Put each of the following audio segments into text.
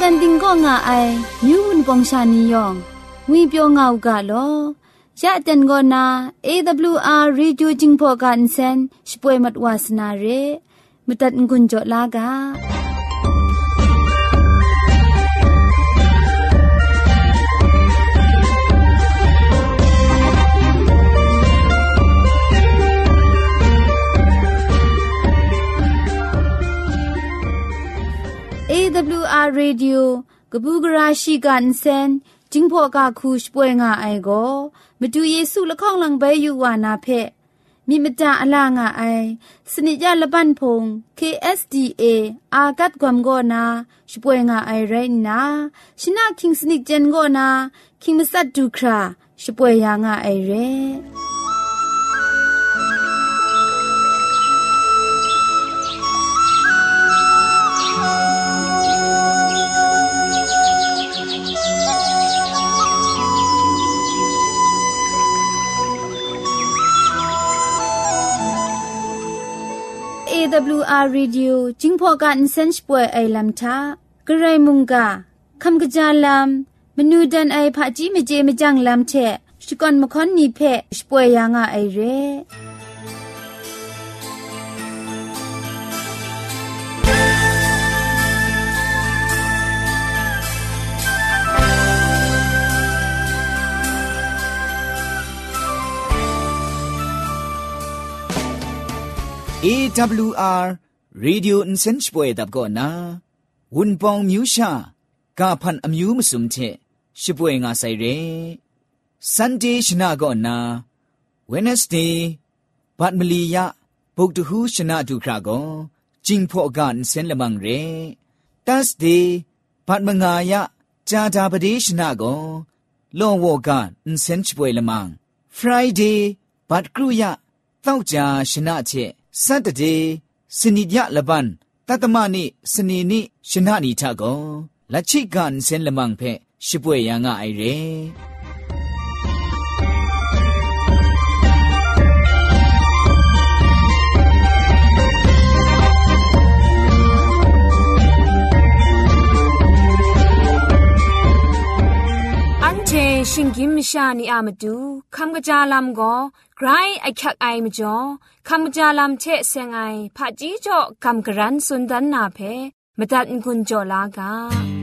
จันติงก็ง่าไอมิวนปองชานียองงุยเปียวง่าวกะลอยะเต็นก็นา AWR Radio Jingpo ka insen shpoi mat wasna re mutat ngun jo la ga AWR Radio กบูกราชิกันเซนจิงพอกาคูชป่วยงาไอโกมาดูเยซูละข้องหลังใบอยู่วานาเพมีมจาอลางาไอสนิจาละบันพง KSDA อากัดกวมโกนาชป่วยงาไอไรนาชินาคิงสนิจเจนโกนาคิงมัสัดดูคราชป่วยยางาไอเรAWR Radio จิงพอกันเซนช์ป่วยไอลัมทากระไรมุงกาคำกระจาลัมมนูดันไอผาจีเมเจมจังลัมเชสกอนมคอนนีเพชป่วยยางาไอเร AWR Radio Insense Boy Dab Go Na Wunpong Musha Ka Phan Amyu Musum The Shipwe Nga Sai Re Sunday Shna Go Na Wednesday Patmali Ya Bokdu Shna Du Kra Go Jingpho Ga Insen Lamang Re Thursday Patmanga Ya Jada Bade Shna Go Lo Wo Ga Insense Boy Lamang Friday Patkru Ya Tauja Shna The Saturday สนิยะละบันตัตมะนิสนีนิชนะนิทะโกละชิกันเซนละมังเพชิป่วยยางะไอเรอันเชชิงกิมชานีอามาดูคำกระจาลำก็ไกรไอคักไอมจ่อคำกระจาลำเชเซงไอผาจีจ่อคำกระรันสุนดันนาเพมตัดกุญจ่อลากา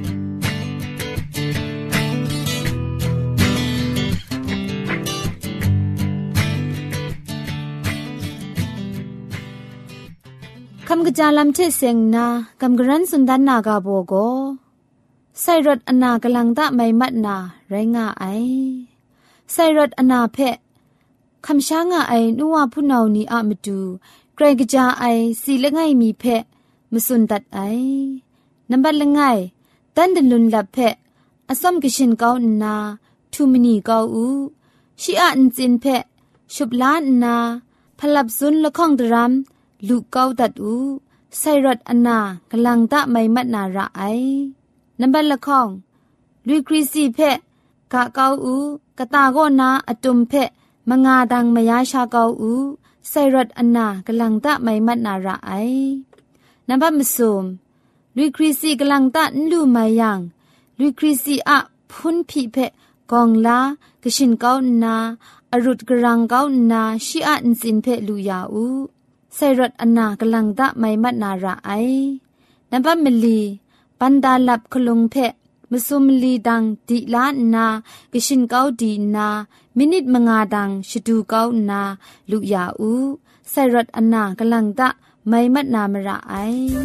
คำกระจาลำเชเซงนาคำกระรันสุนดันนากาโบโกไซรถอนากำลังตะไม่มัดนาไรงาไอไซรถอนาเพคำช้างาไอนัวผู้นานีอามาดูไกรกระจาไอสีละไงมีเพมสุนตัดไอนับบัดละไงตันดลุนลับเพอสมกชินเกานาทูมินีเกาอูชีอาอินจินเพชุบล้านนาพลับซุนละข้องดรามลูกเกาตัดอูไซรถอนากำลังตะไม่มัดนาระไอนับบัดละข้องลุยคริสีเพกะเกาอูกะตาโกนาอตุมเพมงาดังมยาชาเกาอูไซรัดอนนากำลังตะไม่มัดนาระไอนับบัดมสุมลุยคริสีกำลังตะนลูมายังลุยคริสีอะพุนผีเพกองลากชินเกานาอรุดกรังเกานาชีอะอินสินเพลูยาอูไซรัดอนนากำลังตะไม่มัดนาระไอนับบัดมลีปันดาลับคลุงเพมสุมลีดังดีลานากชินเกาดีนามินิดมงาดังชดูเกานาลุยาอูไซรัดอนนากำลังตะไม่มัดนามระไอ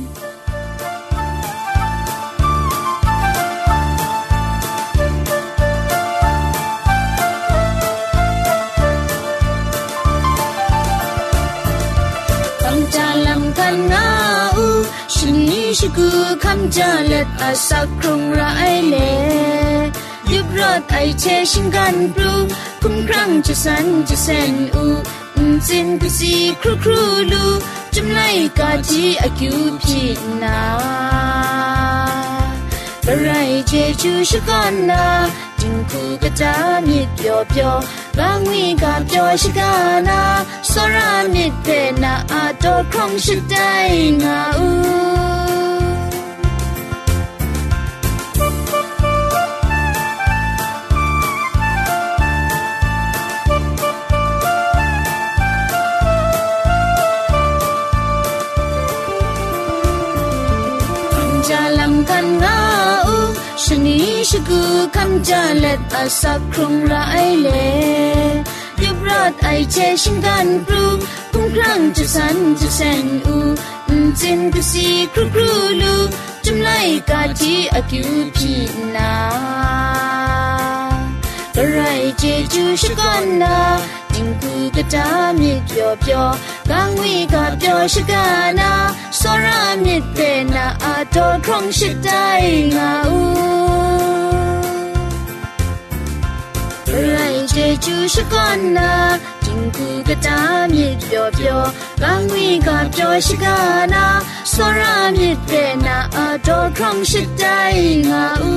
คำจาลำกันงาอูชินีชิกูคำจาเล็ดอาสักครุงระไอเลยุบรอดไอเชชิงกันปลูคุ้มครั่งจะสันจะเซนอูจินกุซีครูครูลูจุมไลกาจีอากิวพีนาบะไรเจจูชกันนาจิงคูกะจามิดเปียวเปียวบางวีกาเปียวชิกานาสรามิดเพนาอาโตครองชิดไดงาอูนี้ชกูคำจาเล็ดอาสักครุงละไอเล่ยุบรอดไอเชชิงกันปรูพุ่งครั้งจะสันจะแสนอูจินกุสีครูครูลูจุมไลกาจีอากิวพีนากระไรเจจูชกันนาจิงกูกระจามิดเปียวเปียวกังวีกาเปียวชกานาสรามิดเปนาอาโตครองชิดใจงาอูไรเจจูชกันนาจิงกูกระจามิดเปียวเปียวกังวีกาเปียวชกานาสรามิดเปนาอาโตครองชิดใจงาอู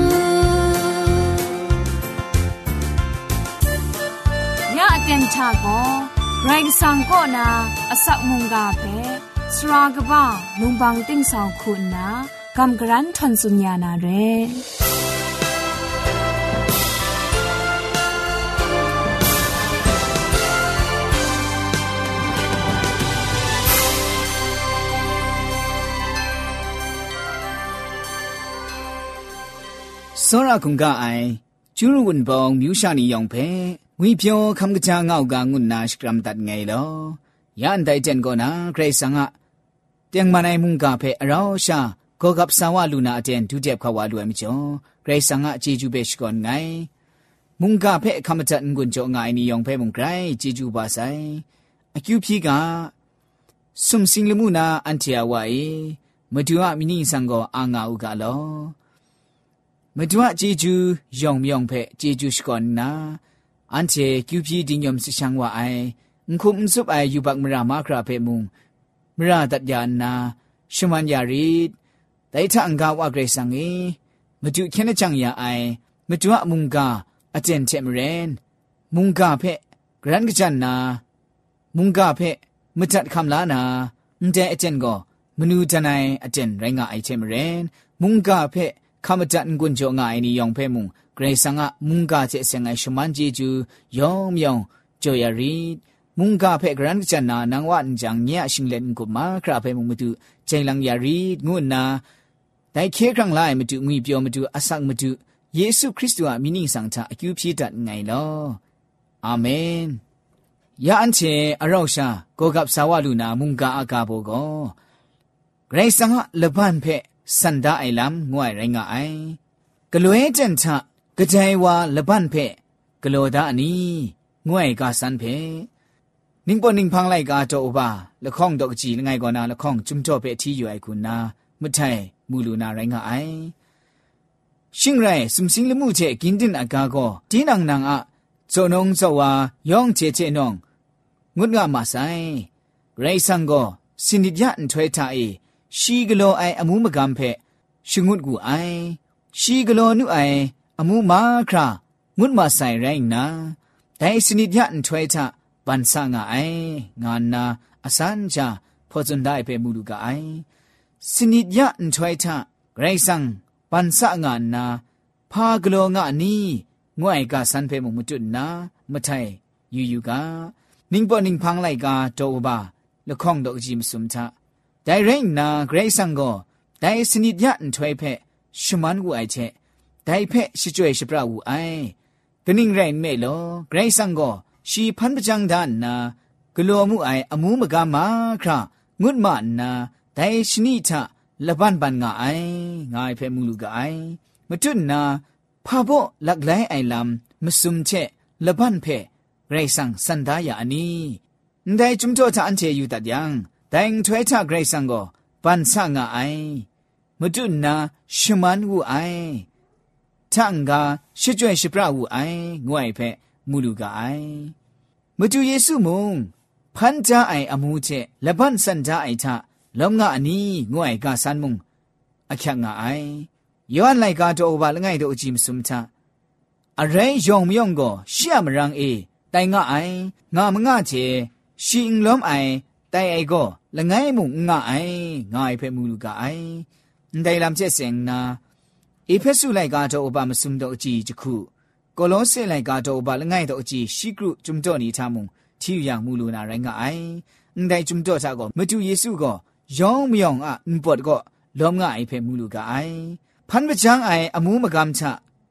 ยะเต็นชาโกไรสังก็นาอสักมุงกาเพสรากบ้าลุงบังติ้งสองคุณนากำกรันทนสุญญานาเรစောရကုံကအိုင်ကျူးဝန်ပောင်မြူရှာနီယောင်ဖဲဝီပြောခမ်ကချာငောက်ကငုနာစကရမ်တတ်ငယ်လောယန်တိုင်တန်ကောနာဂရိတ်ဆန်ကတຽງမနိုင်မှုကဖဲအရောရှာကောကပ်ဆာဝလူနာအတန်ဒုတက်ခဝါလူအမကျော်ဂရိတ်ဆန်ကအချီကျူပဲရှကွန်ငိုင်မှုကဖဲခမ်တတ်ငွန်ကျော်ငိုင်နီယောင်ဖဲမှုဂရိုင်ချီကျူပါဆိုင်အကျူဖြီကဆုမ်စင်းလမှုနာအန်တီယာဝိုင်မတူအမီနီဆန်ကိုအာငါဥကလောမတူအချီကျူယောင်မြောင်ဖဲချီကျူရှကွန်နာอันเทคิวพีดิญยมสิชังว่าไอคุมซุบไออยู่บักมรามาคราเพมุงมราตัดยานนาชมันยารีดแต่ถ้าอังกาว่าเกรซังเอมาดูแค่นจังยาไอมาดูว่ามุงกาอาเจนเทมเรนมุงกาเพกรันกจันนามุงกาเพมจัดคำลานาแต่อาเจนก็มนูจันไออาเจนไรงาไอเทมเรนมุงกาเพคำจัดกุญจงาไอนิยองเพมุงเกรซังะมุงกาเจเซงไอชมันจีจูยองมยองจอยารีมุงกาเพกรันจันนานางวันจังเนียชิงเลนกุมาคราเพมุงมาดูใจลังยารีงุนนาแต่เคครั้งไล่มาดูงุยเปียวมาดูอาสักมาดูเยซูคริสต์ว่ามินิสังชาอคิวพีดัดไงลออาเมนยาอันเชอราวชาโกกับสาวลูนามุงกาอากาโบโกเกรซังะเลบันเพสันดาไอลัมงวยไรงาไอกลัวจันทะกระจายวาละบันเพกลัวดาอันนี้งวยกาสันเพนิ่งปอนิ่งพังไลกาโตอบาละข้องดอกจีละไงก่อนนาละข้องจุมจ่อเพที่อยู่ไอคุณนามุไทยมูลูนาไรงาไอชิงไรสุมสิงละมูเจกินดินอากาโกทีนังนางอะโจนงโจวายองเจเจนองงุดงามาไซไรสังโกสินิยะอันถวยทาเอชีกโลไออมูมะกัมเพชงุดกูไอชีกโลนุไออมูมาครางุดมาใส่แรงนะแต่สนิทยันถวยทะบันสางไองานนาอสันจาพอจนได้ไปมูลูกไอสนิทยันถวยทะไรสังบันสางานนาพากโลงะนี้งวยกาสันเพมุมุจุนนะมะไทยอยู่กานิ่งปอนิ่งพังไลกาโตบาละข้องดอกจิมสุมทะแต่แรงนาไรสังก็แต่สนิทยันถวยเพชมันกูไอเชได้เพะชิจวยชิปราอูไอกนิ่งไรเมโลไกรสังก็ชีพันประจังดานนากลัวมูไออมูมกามาครางุดมานาได้ชนิทะละบันบันงาไองายเพมูลูกไอมจุนนาพาโบลักไลไอลำมสุมเชละบันเพไกรสังสันดายาอันนี้ได้จุมโจทะอันเชอยู่ตัดยังแต่งถวยทะไกรสังก็บันสางาไอมจุนนาชมันวูไอทังกาชิจวยชิปราวูไองวยเพมูลูกาไอมจุเยซูมุงพันจาไออมูเจละบันสันจาไอทะลมงาอันนี้งวยกาสันมุงอคักงาไอย้อนไลกาโตอบาละไงโตจิมสุมทะอะไรยองมยองก็เชื่อมรังเอแต่งาไองามงาเจชิงล้มไอแต่ไอก็ละไงมุงงาไองายเพมูลูกาไอได้ลำเจเสงนาเอเพสุไลกาโตอบามสุมโตจีจคุโกโลเซไลกาโตอบาละไงโตจีชิกรุจุมโตนีทามุงที่อย่างมูลูนาไรงาไอได้จุมโตทาก็มาดูเยซูก็ยองมยองอะนปอดก็ล้อมงาไอเพมูลูกาไอพันประจังไออมูมะกำชะ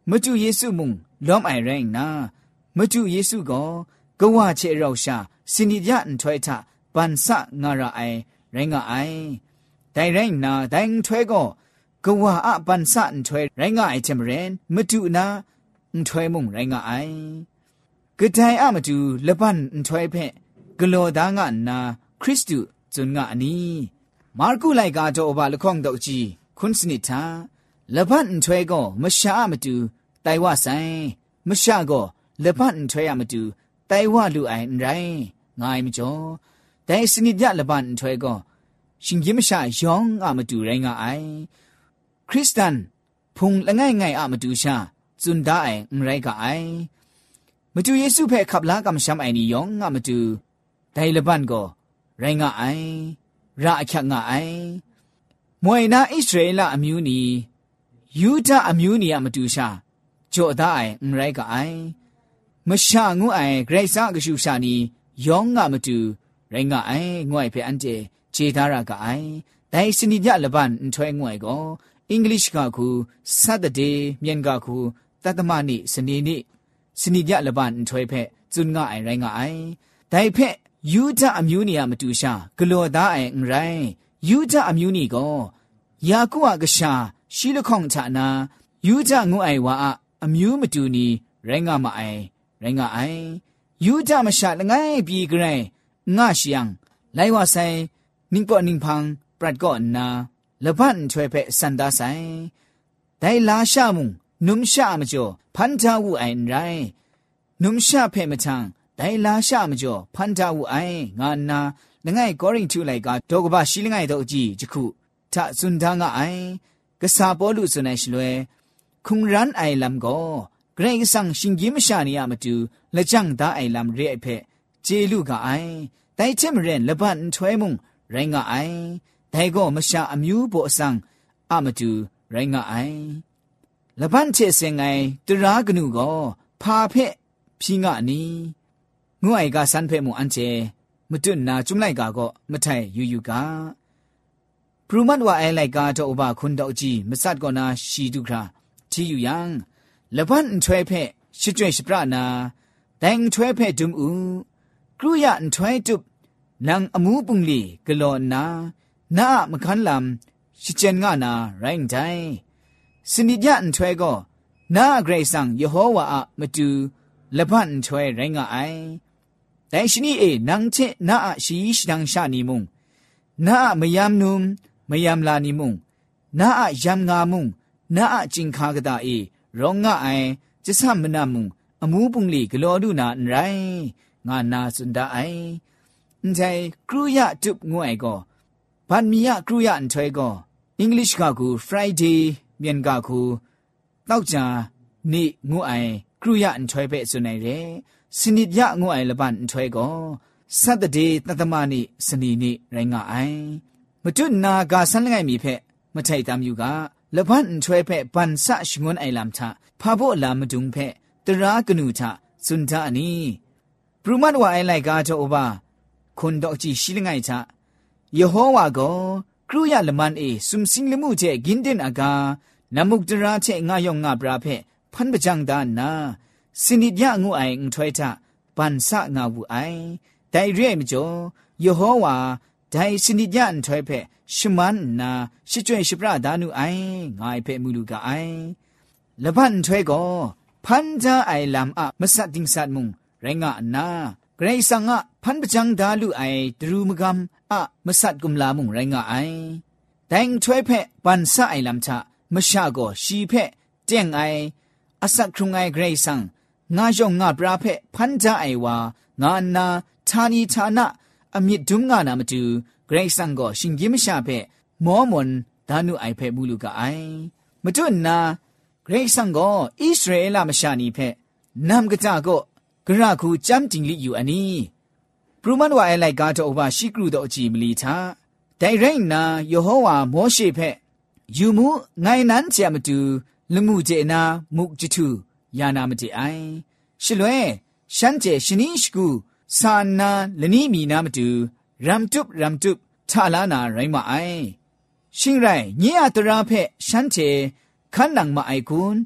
မတူယေစုမုံလောအိုင်ရိုင်းနာမတူယေစုကိုကဝချေရောက်ရှာစနိယန်ထွဲထပန်ဆငါရအိုင်ရိုင်းငါအိုင်တိုင်ရိုင်းနာတိုင်ထွဲကိုကဝအပန်ဆန်ထွဲရိုင်းငါအိုင်ချမရင်မတူနာထွဲမုံရိုင်းငါအိုင်ကတိုင်အမတူလပန်ထွဲဖက်ဂလောသားငါနာခရစ်တုဇွန်ငါအနီမာကုလိုက်ကတော့ဘာလခေါင်တော့ကြီးခွန်းစနိတာလပန်ထွဲကိုမရှာမတူတိုင်ဝဆိုင်မရှာကိုလပန်ထွဲရမတူတိုင်ဝလူအိုင်ရိုင်းငိုင်းမကျော်တိုင်စနိပြလပန်ထွဲကိုရှင်ကြီးမရှာယောင်းအမတူရိုင်းငါအိုင်ခရစ်စတန်ဖုန်လငိုင်ငိုင်အမတူရှာဇွန်ဒါအိုင်ရိုင်းကအိုင်မတူယေစုဖဲขับลากำช้ำไอนี่ยองงะมะตูไดละบันก็ไรง่ะไอระอะคักง่ะไอมวยนาอิสราเอลอะมิวนียูดาอะมิวนีอะมะตูชาจ่อดาไอไรกะไอมะชะงูไอเกรซะกะชูชานียองงะมะตูไรง่ะไองวยเฟอันเจเจดารากะไอไดสนิยะละบันถวยงวยก็อังกฤษกะคูซัตเดย์เมียนกะคูตัตมะนิสนีนิสนิยะละบันถวยเพ่จุนง่ะไอไรง่ะไอไดเพ่ยูดาอะมิวนีอะมะตูชากะโลดาไอไรยูดาอะมิวนีก็ยากุอะกะชาชีละข้องทะนายูดางูไอวะอะมิวมะตูนีไรง่ะมะไอไรง่ะไอยูดามะชะละไงปีกะไรงะชิยังไลวะไซนิงปอนิงพังปรัดก็นาละบันถวยเพ่สันดาไซไดลาชะมุงนุมชะมะจ่อพันทาวูไอไรนุมชะเพ่มะทังไดลาชะมะจ่อพันทาวูไองานาละไงกอริงทูไลกาดอกบะชีละไงดอกจีจิคุทะซุนดางะไอกะสาปอลุซุนัยชลวยคุงรันไอลัมโกเกรงสังชิงยิมชานียะมะตูละจังดาไอลัมเรไอเพ่เจลุกะไอไดเทมเรนละบันถวยมุงไรงะไอไดก็มะชะอะมิวโบสังอะมะตูไรงะไอละบันเชเซงไงตรากนูก็พาเพ่พิงะนีงูไอกาสันเพ่มุอันเจมะตุนาจุมไลกาก็มะไทยูกาปรุมัดว่าไอไลกาตอบาคุนดอกจีมะสัดก็นาชีดุคราที่อยู่ยังละบันถวยเพ่ชิจวยชิปรานาแดงถวยเพ่ดุมอูกรุยะถวยตุบนางอมูปุงลีกะโลนานาอะมะคันลำชิเจนงะนาไรน์ไดสนิยะถวยก็นาเกรซังยโฮวาอะมะตูละบันถวยไรงะไอแต่ชนีนังเชนาอะชีชดังชานีมุงนาอะมะยามนุมมะยามลานีมุงนาอะยามงามุงนาอะจิงคากะตาร้องงะไอจะซัมมะนามุงอมูปุงลีกะโลดุนาไรงานาสุนดาไออันใจกรุยะตุบงวยก็บันมียะกรุยะอันถวยก็อังกฤษกะคู Friday เมียนกะคูตอกจานี่งูไอกรุยะอันถวยเปสุนัยเรสนิยะงูไอละบันอันถวยก็ซัตเดย์ตัตมะนิสนีนิไรงะไอมะตุนากาสันละไงมีเพ่มะไทตามอยู่กะละบันอันถวยเพ่ปันสะชงวนไอลัมทะพาโบลามะดุงเพ่ตรากนูทะสุนทะนีปรุมัดว่าไอไลกาโตอบาคนดอกจีชิลไงทะยโฮวาโกกรุยะละมันซุมสิงละมุเจกินเดนอากานามุกตราเชงายองงาปราเพพันปะจังดานนาสนิยะงูไออุถวยทะปันสะงาวูไอไดเรมจ่อยโฮวาไดสนิยะอุถวยเพชมันนาชิจวยชิปราดานุไองายเพมูลูกาไอละบันถวยโกพันจาไอลำอะมะสัดดิงสัดมุงไรงะนาเกรซังอะพันปะจังดาลุไอดรูมกัมอะมะสัดกุมลามุงไรงะไอแดงถวยเพปันสะไอลำทะมะชะโกชีเพเจงไออสักครุงไอเกรซังงายองงาปราเพพันจาไอวางานาทานีทานะอมิดดุมงานามะตูเกรซังโกชิงยิมชะเพมอมอนดานุไอเพมูลูกะไอมะตุนนาเกรซังโกอิสราเอลมะชานีเพนามกะจาโกกระคูจำจิงลิอยู่อันนี้ปรุมันว่าไอไลกาโตอบาชิกรูโตจีมลีทาไดเรนนายโฮวาโมเชเพยูมูไงนั้นเจมตูละมูเจนามุกจิตูยานามติไอชลเวฉันเจชนิชกูสานาละนีมีนามตูรัมตุบทาลานาไรมาไอชิงไรเนียตราเพฉันเจขันนังมาไอคุณ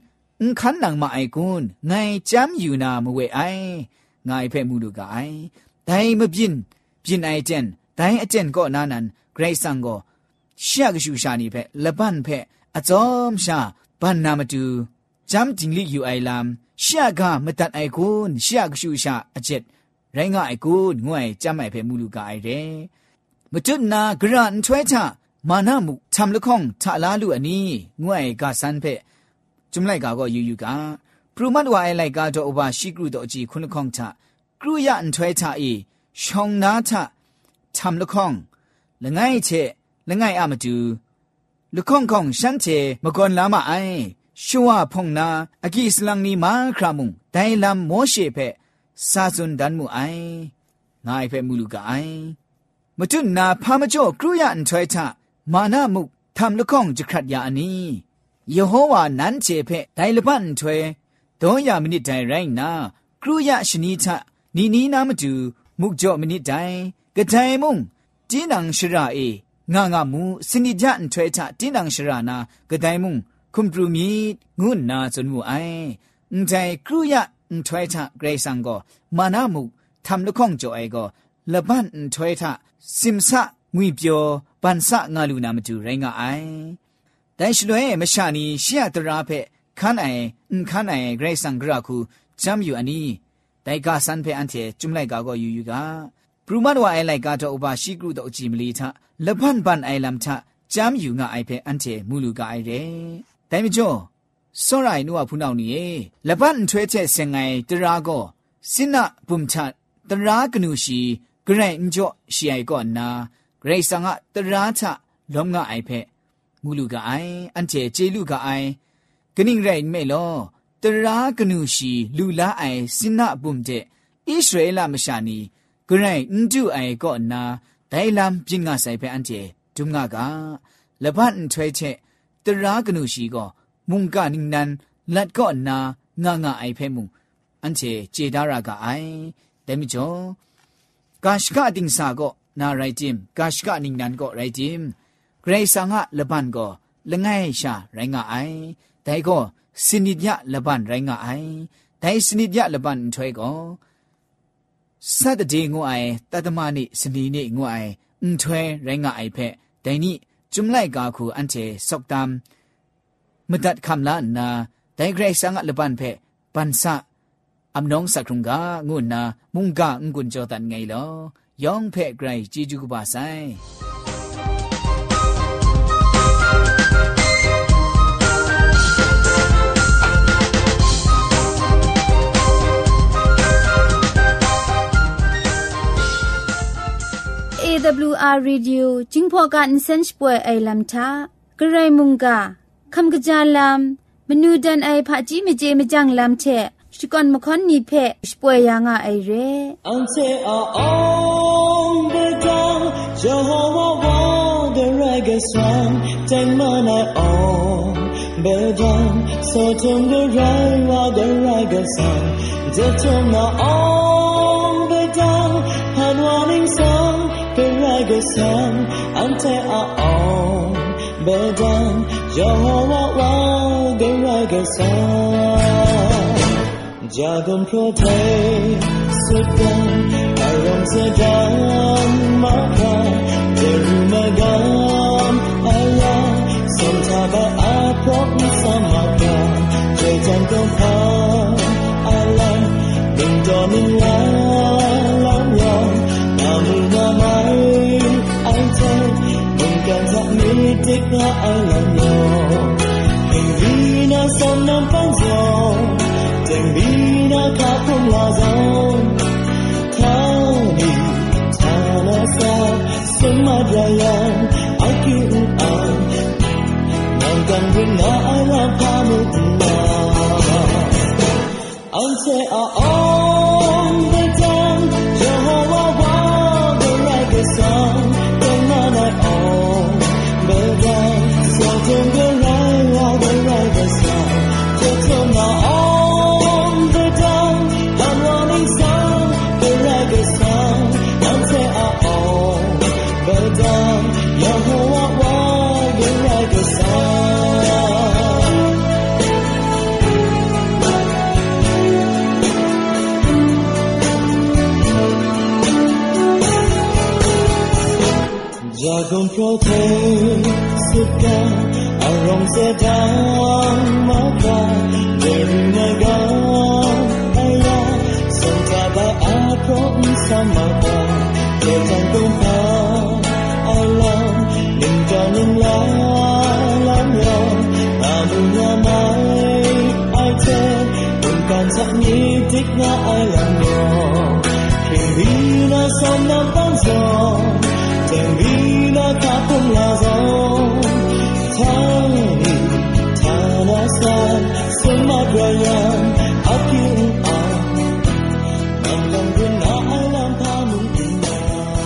คันหนังมาไอกุนไงจำอยู่นามเวไอไงเพ่มูลูกาไอแต่ไม่บินไอเจนแต่อเจนก็นานันเกรซังก็เชื่อกชูชานีเพ่ละบันเพ่อจอมชาบันนามาดูจำจิงลิอยู่ไอลามเชื่อกาไม่ตัดไอกุนเชื่อกชูชาอเจ็ดไรงไอกุนงวยจำไอเพ่มูลูกาไอเร่มาจุดนากระนช่วยชามานามุทำละข้องทะลาลูอันนี้งวยกาสันเพ่จุมไลกาก็อยู่กาปรุมัดว่าไอไลกาโตอบาชิกรุโตจีคุณละข้องทะกรุยะอันช่วยชาอีชองนาทะทำละข้องละไงเชละไงอามาดูละข้องของฉันเชมกอนลามาไอชัวพงนาอากิสลังนี้มาครามุงไดลำโมเชเพ่ซาซุนดันมูไอนายเพ่มูลูกาไอมาจุนนาพามจ่อกรุยะอันช่วยชามานามุทำละข้องจะขัดยาอันนี้ยโฮวานั้นเจเพไดลบันถวยโดยามินิไดไรนากรุยะชนีทะนีนามาดูมุกจ่อมินิไดกะไดมุงจีนังชราเองางามูสนิจันถวยทะจีนังชรานากะไดมุงคุมปรุมีงุนนาจนมูไอใจกรุยะถวยทะเกรซังก็มานามุทำละข้องจ่อไอก็ละบันถวยทะซิมซะงุยเปียวปันสะงาลูนามาดูไรงาไอแต่ชลวยมชานีเชียตราเพคันไอเกรซังกราคูจำอยู่อันนี้แต่กาสันเพอันเทจุมไลกาก็อยู่กาปรุมาดว่าไอไลกาโตอบาชิกรุโตจิมลีทะละพันปันไอลำทะจำอยู่งาไอเพอันเทมูลูกาไอเรแต่ไม่จ่อสรายนัวพูนาวนี่ละพันถวยเทเซงไงตราก็สินะบุมทะตรากนูชีเกรนจ่อชีไอก่อนนาเกรซังอะตราทะล้มงาไอเพมูลูกาไออันเทเจลูกาไอกนิ่งไรไม่ลอตรากนูชีลูลาไอสินะบุมเจอิสราเอลมชานีกรายนดูไอก็นาไดลำจิงาใส่ไปอันเจจุงงากาละพันถวยเชตรากนูชีก็มุงกานิงนันลัดก็นางาไอเพมุงอันเจเจดารากาไอแต่มิจ่อกาชกะติงสาก็นาไรจิมกาชกะนิงนันก็ไรจิมเกรซังะละบันก็ละไงชาไรงาไอแต่ก็สนิดยะละบันไรงาไอแต่สนิดยะละบันถวยก็สัตเดงไอตัตมานิสนีนิงไอถวยไรงาไอเพแต่นี่จุมไลกาคูอันเจสกตามมดัดคำละนาแต่เกรซังะละบันเพปันสะอำนองสักครุงกางุนนามุงกากุนจอตันไงลอยองเพไกรจีจูกบาไซ AWR Radio จึงพอกันเซนส์ป่วยไอลำทากระไรมุงกาคำกระจาลำมนูดันไอผาจีเมเจมจังลำเชสกอนมคอนนีเพป่วยยังไอเรอันเซอาองเดจังจโฮวาวาเดรกซังแตงมานาองเบจังโซทงเดไรวาเดรกซังเจทงนาองเบจังฮันวานิงซังเดรกซังอันเซอาองเบจังจโฮวาวาเดรกซังJagan protect sedan aram sedan maka derumagam Allah santaba aprok samaka jajan kongha Allah mindomin lawa namunamai aite mungkin tak mitik na alamyo hingina sanam panjang Tembina kapung lazon Tani tanasa semadayan Akiuan Nangkan rina alam kamu Ante aong betang Jehovah wa beregesan Kemana ong bedang Sotong gerai wa beregesan Jatuh na ong Jagon protect suka arong sedang maka derinaga aya santa ba apron sama ba jetang kumpa alam ningkanin la lam yo amunya mai ai te kumpan sa ni dik na alam yo Kivina som nam tan so Tengina kapung lazong Tani tanasan Sumadrayan Aking ang Nanglang guna alam pamong ina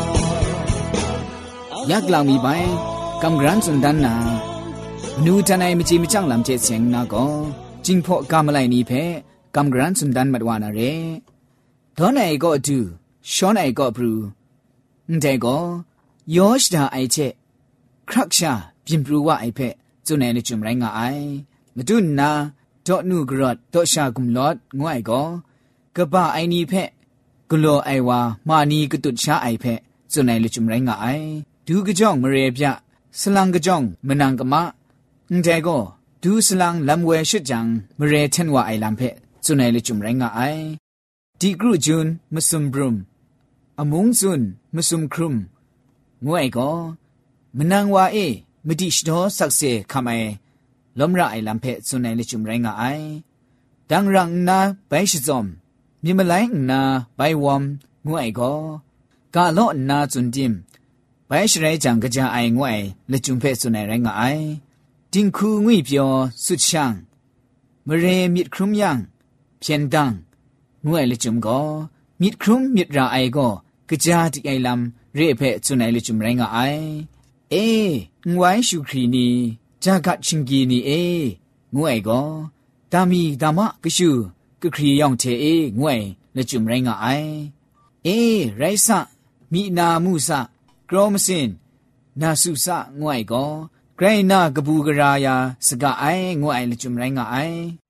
Yak lang mi bay Kam gran sundan na Nu tanay michi michang lam che seng na ko Jingpo kamalay ni pe Kam gran sundan matwana re Dona ay go du Shona ay go bru Nday go Yoshda ai che Kraksha Bimbruwa ai pe Zunay ni chum rai nga ai Madun na Dot nu grot Dot sha gumlot Nguay go Gaba ai ni pe Gulo ai wa Ma ni gutut sha ai pe Zunay ni chum rai nga ai Du gajong mare pya Salang gajong Menang gama Nday go Du salang lamwe shut jang Mare tenwa ai lam pe Zunay ni chum rai nga ai Di gru jun Musum brum Amung zun Musum krum Nguay ko, menang wa medish do sakse kamay, lomra ay lampe sunay lichum renga ay. Dang rang na bay shizom, mimalay na bay wom, nguay ko. Ka lo na zundim, bay shiray jang gaja ay nguay lichum pe sunay renga ay. Dingku ngui pyo sutshang, mare mit krum yang, pian dang, nguay lichum go, mit krum mit ra ay go, gaja dik ay lam,เรียเพจุนไอลิจุมไรงาไองวยชูครีนีจากัดชิงกีนีงวยก็ตามีดามะกชูกครียองเทงวยลิจุมไรงาไอไรซะมีนามูซะกรอมสินนาสุซะงวยก็ไกรนากบูกรายาสกะไองวยลิจุมไรงาไอ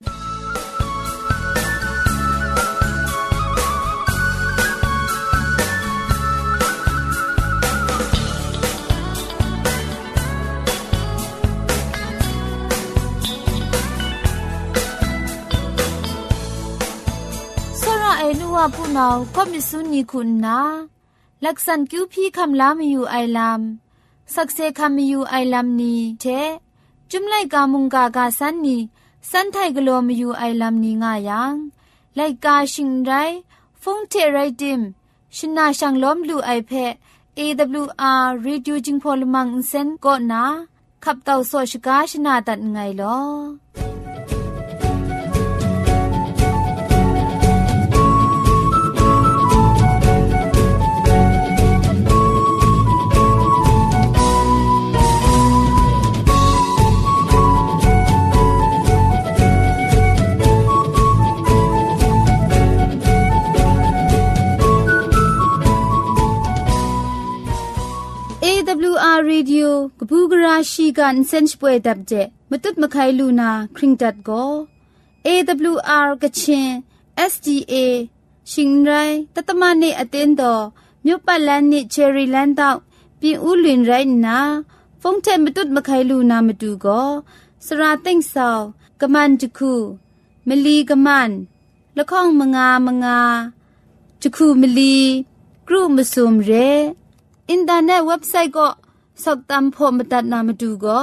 ว่าผู้นาก็มิสุนีคุณนะลักษณคิวพี่คำลามีอยู่ไอลำสักเซคำมีอยู่ไอลำนี้เทจุมไลกามุงกากาสันนีสันไทกโลมีอยู่ไอลำนี้ง่ายังไลกาชิงไรฟงเทไรดิมชนะช่างล้อมลูไอเพะ AWR Reducing Polymer Insen ก็นะขับเต่าโซชกาชนะตัดไงลอAWR Radio กบูกราชีกันเซนช่วยดับเจมตุดมะไคลูนาคริงดัดโก AWR กะชิน SDA ชิงไรตัตมะเนอเตนโดမြို့ပတ်လန်းနစ်ချယ်ရီလန်းတောက်ပြင်ဦးလွင်ရိုင်းနာဖုန်ထဲမတုတ်မခိုင်လူနာမတူကောစရာသိမ့်ဆောင်ကမန်တခုမလီကမန်လခေါင်မငါတခုမလီกรุมซุมเรอินเทอร์เน็ตเว็บไซต์ก็สอบตามพอมตัดนามาดูก็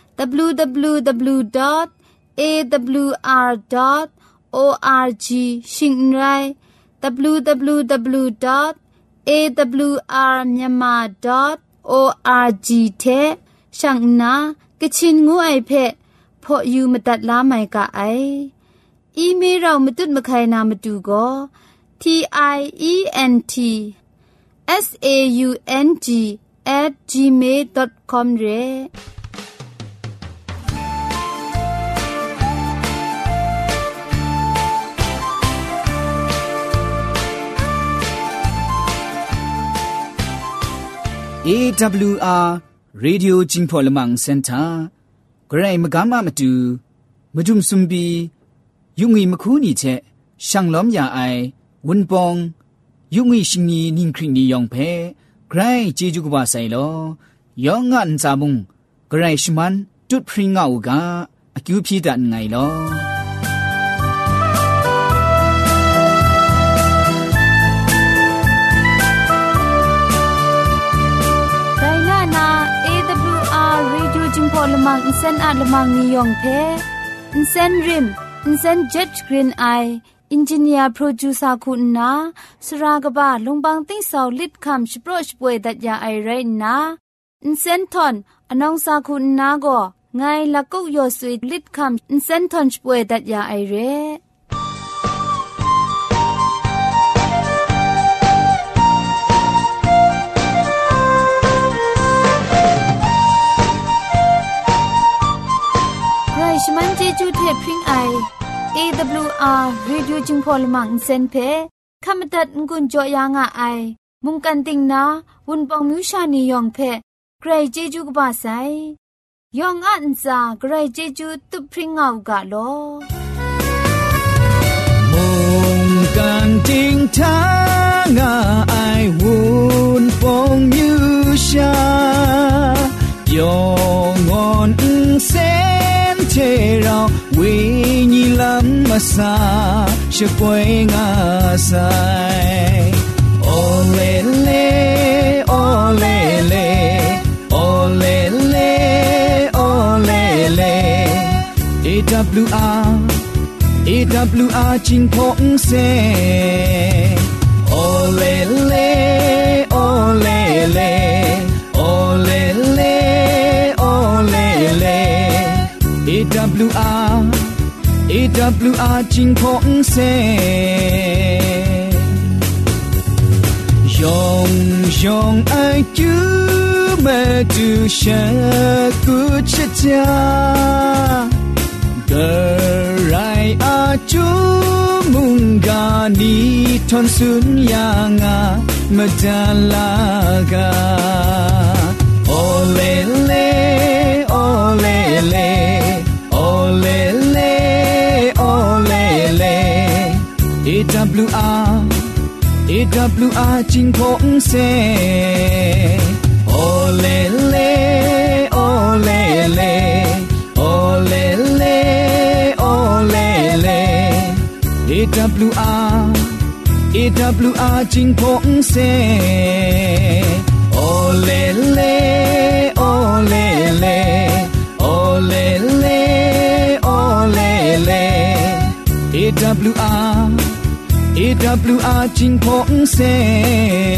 www.awr.org ชิงไร www.awrmyanmar.org เทช่างนากะชินงูไอเพะพออยู่มาตัดลาไม่กะไออีเมลเรามาตุดมาใครนามาดูก็ TIENTSAUNG@gmail.com เร AWR Radio Jingpolamang Center กระไรมกามามาดูมาดุมซุมบียุงอีมคูนี่เชช่างล้อมยาไอวุนปองยุงอีชิงนีนิงคริงนียองเพใครเจจูกว่าใส่ลอยองงันจามุงกระไรชมันจุดพริ้งเอากาอคิวพีดันไงลอ AWR Radio Jingpo Lamang Insen at Lamang Niyong Phe Insen Rim Insen Jet Green Eye Engineer Producer Kunna Suragaba Lungbang Ting Saw Lit Kam Shpro Shpwe Dat Ya Ai Rai Na Insen Ton Anong Sa Kunna Go Ngai Lakuk Yo Sui Lit Kam Insen Ton Shpwe Dat Ya Ai Reชมันเจจูเทพริงไอ AWR Radio จึงพอลมังเซนเพขมตัดงุนจอยางอ้ายมุงกันติงนาวุนปองมิวชานียองเพใครเจจูกบาไซยองอันซาใครเจจูตุพริงเอากะโลมุงกันติงทางอ้ายวุนปองมิวชายองอนเซเทเราวิญญาณมาสาช่วยงาไซโอเลเลโอเลเลโอเลเลโอเลเล AWR จิงพงเซโอเลเลโอเลเลโอเลเลโอเลเล AWR จิงพงเซยองไอจูมาดูฉันกุชะจากะไรอาจูมุงกานีทนสุนยางามาดาลากาโอเลเลโอเลเลโอเลเลโอเลเล AWR จิงพงเซโอเลเลโอเลเลโอเลเลโอเลเล AWR จิงพงเซโอเลเลโอเลเลโอเลเลโอเลเล AWR จิงพงเซ